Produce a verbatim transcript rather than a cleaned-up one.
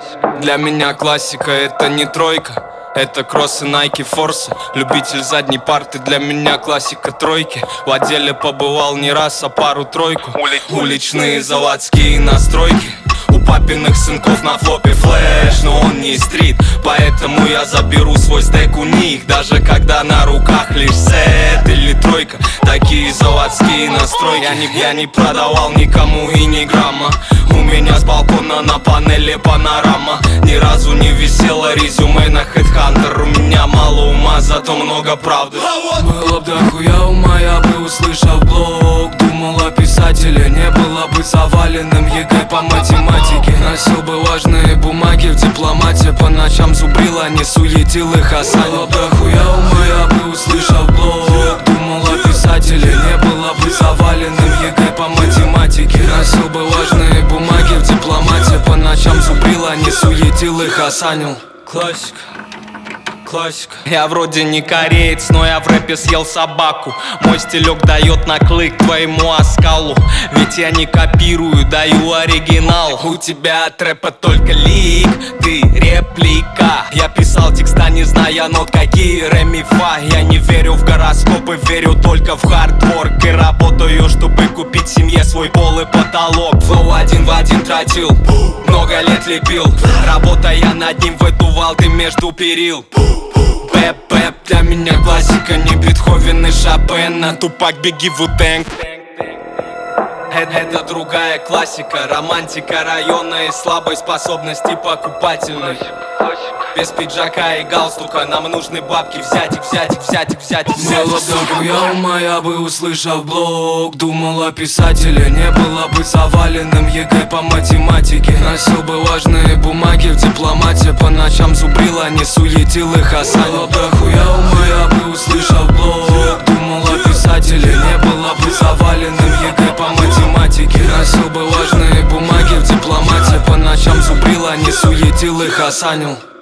Для меня классика — это не тройка, это кроссы, найки, форсы. Любитель задней парты, для меня классика тройки. В отделе побывал не раз, а пару-тройку. Уличные заводские настройки. У папиных сынков на флопе флэш, но он не стрит, поэтому я заберу свой стейк у них. Даже когда на руках лишь сет или тройка. Такие заводские настройки. Я не, я не продавал никому и ни грамма. У меня с балкона на панели панорама. Ни разу не висело резюме на Headhunter. У меня мало ума, зато много правды. Было бы дохуя ума, я бы услышал блог. Думал о писателе, не было бы заваленным ЕГЭ по математике. Носил бы важные бумаги в дипломате. По ночам зубрил, а не суетил их осанил. Было бы дохуя ума, я бы услышал блог. Думал о писателе, не было бы заваленным ЕГЭ по математике. Носил бы важные бумаги в дипломате. По ночам зубрил, а не суетил их осанил. Классика. Классика. Я вроде не кореец, но я в рэпе съел собаку. Мой стилек дает наклык твоему оскалу. Ведь я не копирую, даю оригинал. У тебя от рэпа только лик, ты реплика. Я писал текста, не зная нот, какие ре ми фа. Я не верю в гороскопы, верю только в хардворк. И работаю, чтобы купить семье свой пол и потолок. Флоу один в один тратил, много лет лепил, работая над ним, выдувал ты между перил. Пэп-пэп, для меня классика, не Бетховен и Шопен. На Тупак, беги, Ву-Тэнг. Это, это другая классика, романтика района и слабой способности покупательной. Без пиджака и галстука нам нужны бабки. Взятик, взятик, взятик, взятик, взятик. Было бы дохуя ума, я бы услышал блог. Думал о писателе, не было бы заваленным ЕГЭ по математике. Носил бы важные бумаги в дипломате. По ночам зубрил, а не суетил их осанил. Было бы дохуя ума, я бы услышал блог. Думал о писателе, не было бы заваленным ЕГЭ по математике. Носил бы важные бумаги в дипломате. По ночам зубрил, а не суетил их осанил.